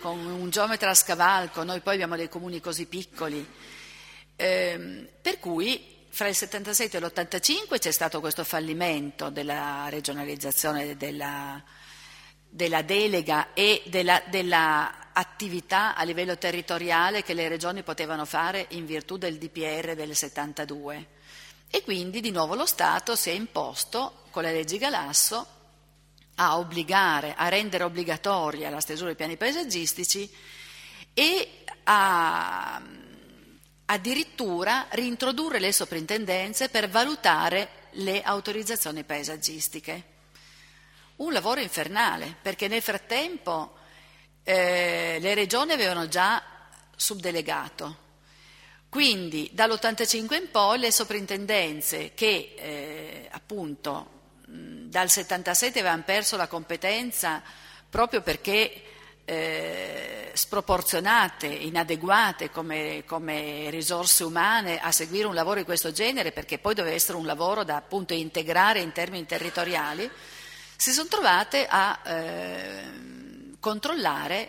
con un geometra a scavalco, noi poi abbiamo dei comuni così piccoli, per cui fra il 77 e l'85 c'è stato questo fallimento della regionalizzazione della delega e della attività a livello territoriale che le regioni potevano fare in virtù del DPR del 72, e quindi di nuovo lo Stato si è imposto con le leggi Galasso a obbligare, a rendere obbligatoria la stesura dei piani paesaggistici e a addirittura reintrodurre le soprintendenze per valutare le autorizzazioni paesaggistiche. Un lavoro infernale, perché nel frattempo le regioni avevano già subdelegato, quindi dall'85 in poi le soprintendenze che appunto dal 77 avevano perso la competenza proprio perché sproporzionate, inadeguate come risorse umane a seguire un lavoro di questo genere, perché poi doveva essere un lavoro da appunto integrare in termini territoriali, si sono trovate a controllare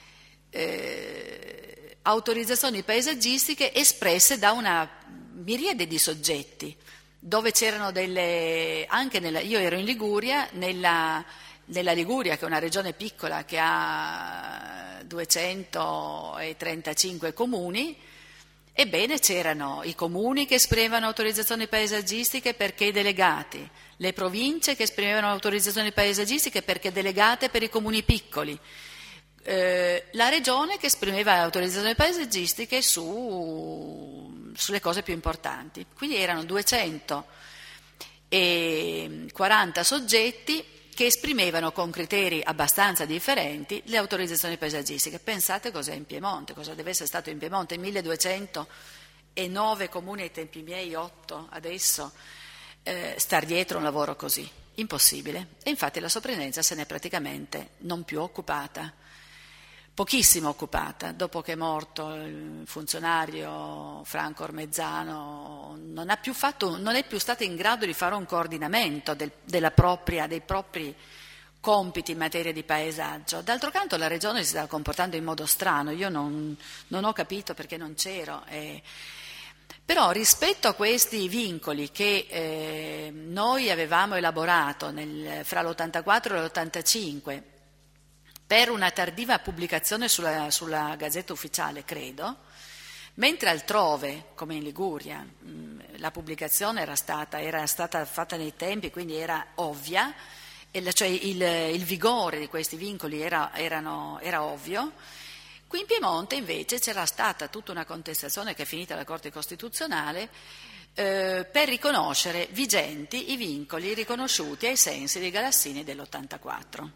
autorizzazioni paesaggistiche espresse da una miriade di soggetti, dove c'erano io ero in Liguria, nella Liguria, che è una regione piccola che ha 235 comuni, ebbene c'erano i comuni che esprimevano autorizzazioni paesaggistiche perché delegati, le province che esprimevano autorizzazioni paesaggistiche perché delegate per i comuni piccoli, la regione che esprimeva autorizzazioni paesaggistiche sulle cose più importanti. Quindi erano 240 soggetti che esprimevano con criteri abbastanza differenti le autorizzazioni paesaggistiche. Pensate cos'è in Piemonte, cosa deve essere stato in Piemonte, 1209 comuni ai tempi miei, 8 adesso, star dietro un lavoro così, impossibile. E infatti la soprintendenza se n'è praticamente non più occupata, pochissimo occupata. Dopo che è morto il funzionario Franco Ormezzano non è più stata in grado di fare un coordinamento dei propri compiti in materia di paesaggio. D'altro canto la regione si stava comportando in modo strano, io non ho capito perché non c'ero. Però rispetto a questi vincoli che noi avevamo elaborato fra l'84 e l'85 per una tardiva pubblicazione sulla Gazzetta Ufficiale, credo, mentre altrove, come in Liguria, la pubblicazione era stata fatta nei tempi, quindi era ovvia, cioè il vigore di questi vincoli era ovvio. Qui in Piemonte invece c'era stata tutta una contestazione che è finita alla Corte Costituzionale per riconoscere vigenti i vincoli riconosciuti ai sensi dei Galassini dell'84.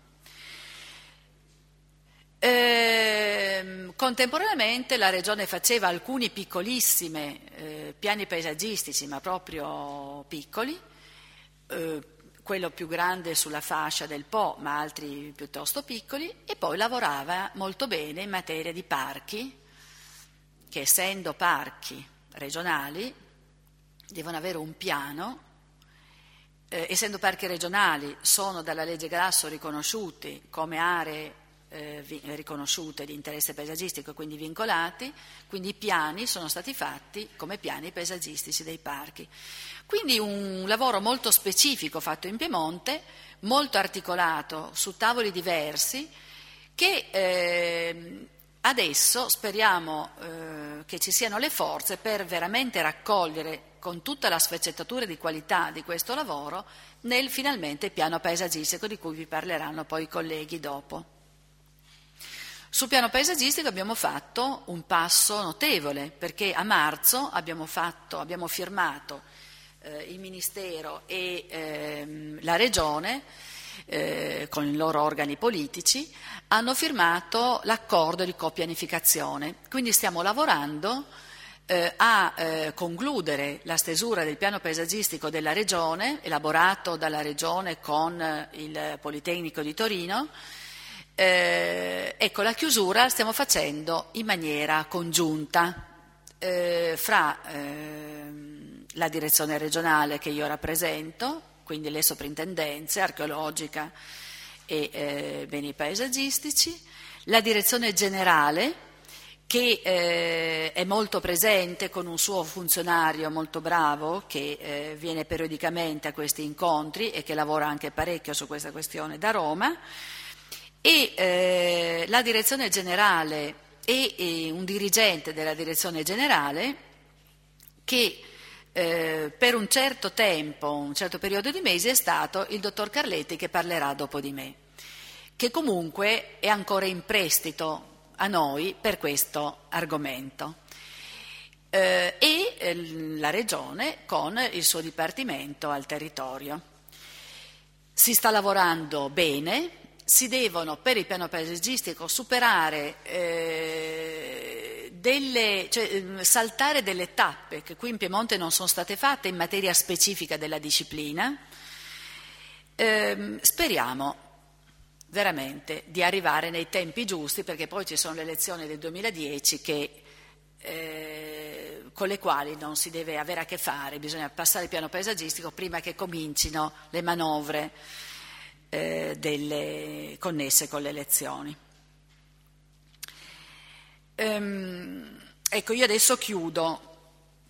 Contemporaneamente la Regione faceva alcuni piccolissimi piani paesaggistici, ma proprio piccoli, quello più grande sulla fascia del Po, ma altri piuttosto piccoli, e poi lavorava molto bene in materia di parchi, che essendo parchi regionali devono avere un piano, essendo parchi regionali sono dalla legge Galasso riconosciuti come aree riconosciute di interesse paesaggistico, quindi vincolati, quindi i piani sono stati fatti come piani paesaggistici dei parchi. Quindi un lavoro molto specifico fatto in Piemonte, molto articolato su tavoli diversi, che adesso speriamo che ci siano le forze per veramente raccogliere con tutta la sfaccettatura di qualità di questo lavoro nel finalmente piano paesaggistico di cui vi parleranno poi i colleghi dopo. Sul piano paesaggistico abbiamo fatto un passo notevole, perché a marzo abbiamo firmato il Ministero e la Regione, con i loro organi politici, hanno firmato l'accordo di copianificazione. Quindi stiamo lavorando a concludere la stesura del piano paesaggistico della Regione, elaborato dalla Regione con il Politecnico di Torino. Ecco, la chiusura la stiamo facendo in maniera congiunta fra la direzione regionale che io rappresento, quindi le soprintendenze archeologica e beni paesaggistici, la direzione generale, che è molto presente con un suo funzionario molto bravo che viene periodicamente a questi incontri e che lavora anche parecchio su questa questione da Roma, e la direzione generale e un dirigente della direzione generale che per un certo tempo, un certo periodo di mesi è stato il dottor Carletti, che parlerà dopo di me, che comunque è ancora in prestito a noi per questo argomento, e la Regione con il suo Dipartimento al territorio. Si sta lavorando bene, si devono per il piano paesaggistico superare saltare delle tappe che qui in Piemonte non sono state fatte in materia specifica della disciplina. Speriamo veramente di arrivare nei tempi giusti, perché poi ci sono le elezioni del 2010 con le quali non si deve avere a che fare, bisogna passare il piano paesaggistico prima che comincino le manovre connesse con le elezioni. Ecco, io adesso chiudo.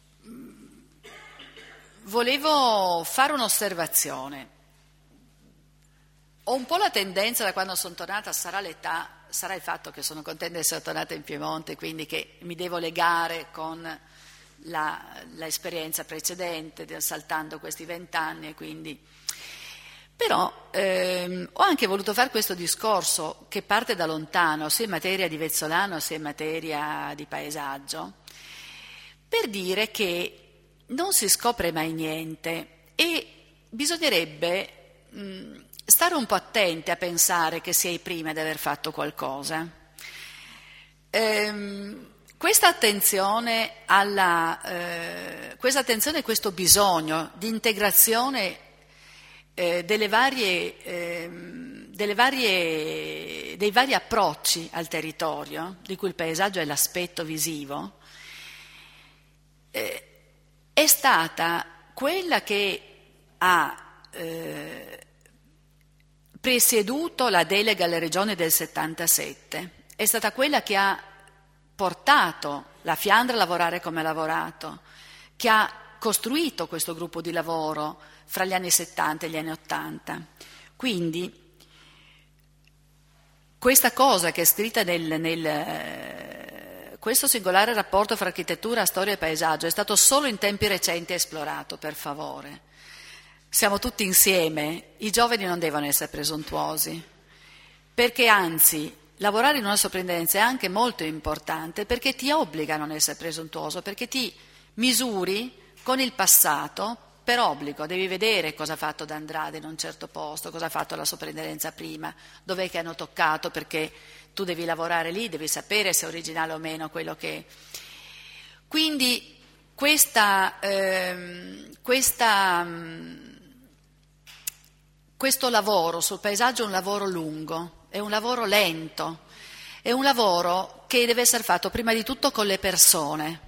Volevo fare un'osservazione. Ho un po' la tendenza, da quando sono tornata, sarà l'età, sarà il fatto che sono contenta di essere tornata in Piemonte, quindi che mi devo legare con l'esperienza precedente, saltando questi 20 anni, e quindi... Però ho anche voluto fare questo discorso che parte da lontano, sia in materia di Vezzolano sia in materia di paesaggio, per dire che non si scopre mai niente e bisognerebbe stare un po' attenti a pensare che si è i primi ad aver fatto qualcosa. Questa attenzione e questo bisogno di integrazione dei vari approcci al territorio, di cui il paesaggio è l'aspetto visivo, è stata quella che ha presieduto la delega alle regioni del 77, è stata quella che ha portato la Fiandra a lavorare come ha lavorato, che ha costruito questo gruppo di lavoro fra gli anni 70 e gli anni 80. Quindi questa cosa che è scritta questo singolare rapporto fra architettura, storia e paesaggio è stato solo in tempi recenti esplorato, per favore. Siamo tutti insieme, i giovani non devono essere presuntuosi, perché anzi lavorare in una soprintendenza è anche molto importante, perché ti obbliga a non essere presuntuoso, perché ti misuri con il passato per obbligo, devi vedere cosa ha fatto D'Andrade in un certo posto, cosa ha fatto la soprintendenza prima, dov'è che hanno toccato, perché tu devi lavorare lì, devi sapere se è originale o meno quello che... Quindi questo lavoro sul paesaggio è un lavoro lungo, è un lavoro lento, è un lavoro che deve essere fatto prima di tutto con le persone,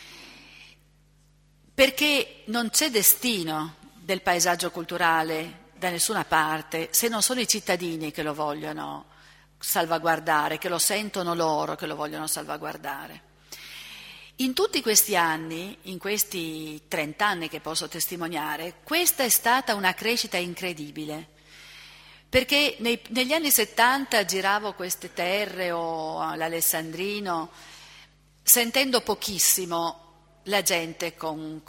perché non c'è destino del paesaggio culturale da nessuna parte se non sono i cittadini che lo vogliono salvaguardare, che lo sentono loro, che lo vogliono salvaguardare. In tutti questi anni, in questi 30 anni che posso testimoniare, questa è stata una crescita incredibile, perché negli anni 70 giravo queste terre o l'Alessandrino sentendo pochissimo la gente con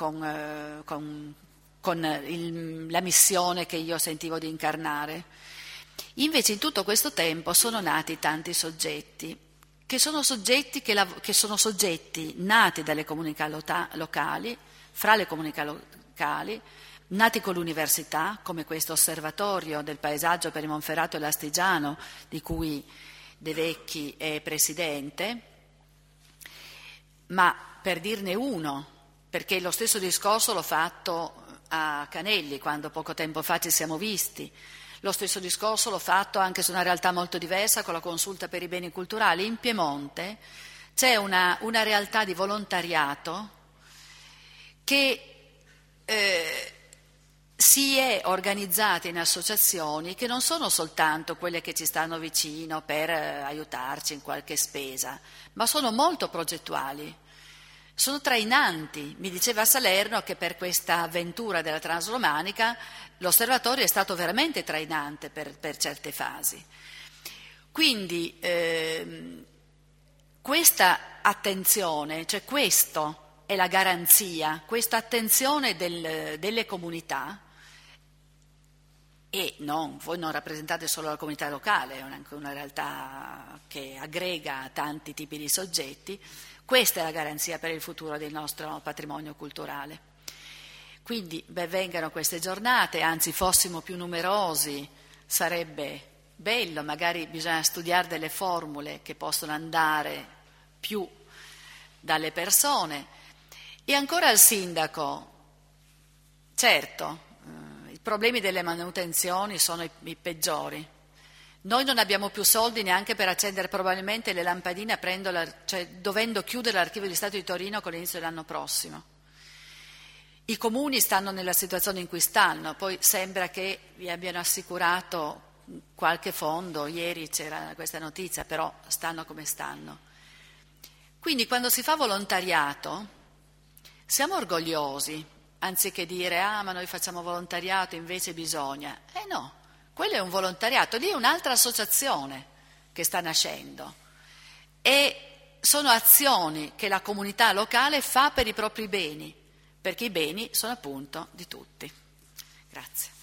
la missione che io sentivo di incarnare. Invece in tutto questo tempo sono nati tanti soggetti, che sono soggetti nati dalle comunità locali, fra le comunità locali, nati con l'università, come questo osservatorio del paesaggio per il Monferrato e l'Astigiano, di cui De Vecchi è presidente, ma per dirne uno, perché lo stesso discorso l'ho fatto a Canelli quando poco tempo fa ci siamo visti, lo stesso discorso l'ho fatto anche su una realtà molto diversa con la Consulta per i beni culturali. In Piemonte c'è una realtà di volontariato che si è organizzati in associazioni che non sono soltanto quelle che ci stanno vicino per aiutarci in qualche spesa, ma sono molto progettuali, sono trainanti. Mi diceva Salerno che per questa avventura della Transromanica l'osservatorio è stato veramente trainante per certe fasi. Quindi questa attenzione, cioè questo è la garanzia, questa attenzione delle comunità. E voi non rappresentate solo la comunità locale, è anche una realtà che aggrega tanti tipi di soggetti. Questa è la garanzia per il futuro del nostro patrimonio culturale. Quindi vengano queste giornate, anzi fossimo più numerosi, sarebbe bello, magari bisogna studiare delle formule che possono andare più dalle persone. E ancora al sindaco, certo, i problemi delle manutenzioni sono i peggiori. Noi non abbiamo più soldi neanche per accendere probabilmente le lampadine dovendo chiudere l'Archivio di Stato di Torino con l'inizio dell'anno prossimo. I comuni stanno nella situazione in cui stanno, poi sembra che vi abbiano assicurato qualche fondo, ieri c'era questa notizia, però stanno come stanno. Quindi quando si fa volontariato siamo orgogliosi, anziché dire ma noi facciamo volontariato invece bisogna. No, quello è un volontariato, lì è un'altra associazione che sta nascendo e sono azioni che la comunità locale fa per i propri beni, perché i beni sono appunto di tutti. Grazie.